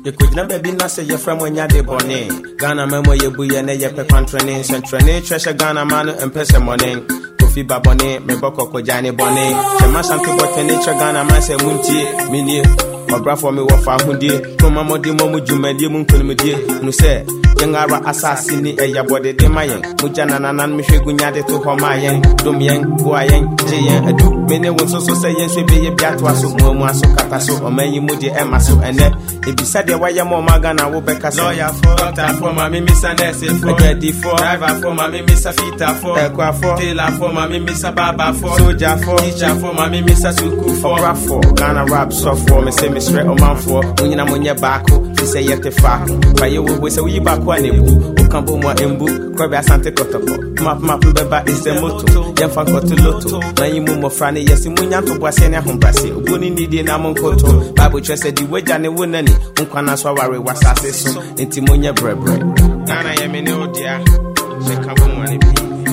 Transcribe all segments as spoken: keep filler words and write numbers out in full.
You could never be not say your friend when you're the bonnet. Ghana memo ye buye ne ye pe contrene. Centrene treasure Ghana man and pesa money. Kofi babone, me boko ko jani bonnet. Shema santi bote nature Ghana man se munti. Mini, my bra for me wafa hundie. Kuma modi momu jumedi munkunumidie. No say. Yangara assassin e ya body de mayen mujana nanan mi hwegunya de to ho mayen dom yen boayen jeyen adu mene won so so say yen so be ye biato aso mu aso kata so omanyi mu de e maso ene e bisa de waye mo magana wo beka so lawyer for doctor for ma me misa nurse for ready for driver for ma me misa fita for ekwa for tailor for ma me misa baba for soldier for teacher for ma me misa suku for rap for Ghana rap so for me say me straight o man for unyina monye baako fi say yete fa fa ye wo say we baako anebu okambo mo embu kwabe asante kotoko map map beba is the moto yemfa kotuloto na yimu mo frane yesi munyanto boase ne hombrase oboni nidi na monkoto bible chese di weja ne wonani nkwana so ware wasase so enti monye brebre nana yemene odia se kambo mo ne bi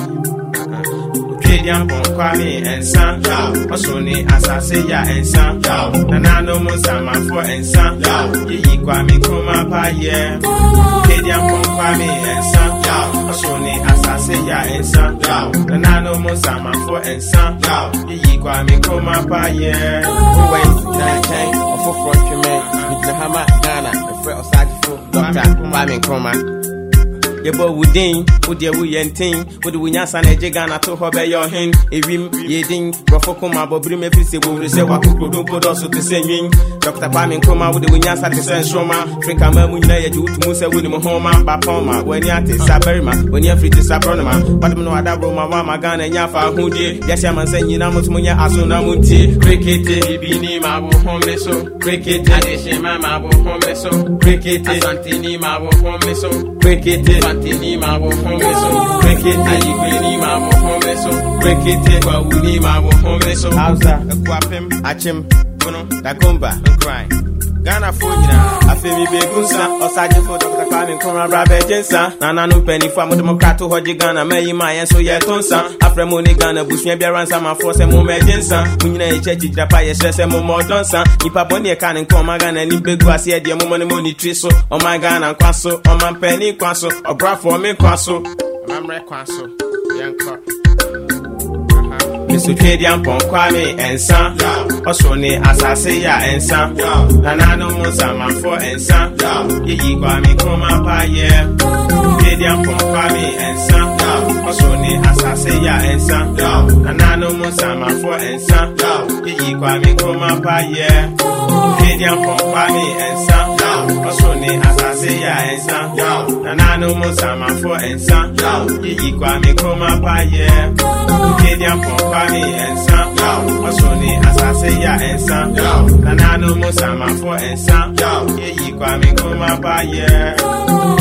Kedian bon kwame ensan osoni asase ya ensan nana no mo sama for ensan yi kwame kuma pa ye Kedian bon kwame ensan osoni asase ya ensan nana no mo sama for ensan yi kwame kuma pa ye owe na chen ofofro tweme mitahama Ghana efre osagifo doctor kwame kuma Yebo wudin, wudye wuyentin, wudu wunyasa na Ghana to hobe yo hin, ewim yedin, rofoko ma bobri me fi se wo se wa kukudu kodo so te senyin. Doctor Kwame Nkrumah wudu wunyasa te senshoma, Afrika ma mu nyina ye ju tumu se wudi mo homa ba poma, weni ate saberima, weni afri te sabronoma, badum no ada Roma wa magana nya fa hudie, yesi man se nyina mutu munya aso na munti. Cricket ibini ma bo home so, cricket adeshema ma bo home so, cricket asantini ma bo home so, cricket Tini ma bo home so break it ayi kwini ma bo home so break it kwa uni ma bo home so Hausa ekwapem achim bono dakomba nkrai Ghana fo nyina afemi begunsa osaje fo Doctor Kwame Nkrumah brabe jensa nana no peni fo mo demokrato hoje Ghana mayi ma yen so ye tonsa afremo ni Ghana busua biara nsa ma fo se mo mejensa munyina ye chechi japa ye sese mo modonsa nipa boni e kan Nkrumah Ghana ni begu ase e de mo mo ni tri so o my Ghana kwaso o man peni kwaso obra for me kwaso mamre kwaso yenko Mister Kedian bon kwame ensan osoni asase ya ensan nana no mo sama for ensan yi Kwame Nkrumah pa ye Kedian bon kwame ensan osoni asase ya ensan nana no mo sama for ensan yi Kwame Nkrumah pa ye Kedian bon kwame ensan osoni asase ya ensan nana no mo sama for ensan yi Kwame Nkrumah pa ye Kedian bon kwame ensan osoni asase ya ensan nana no mo sama for ensan yi Kwame Nkrumah pa ye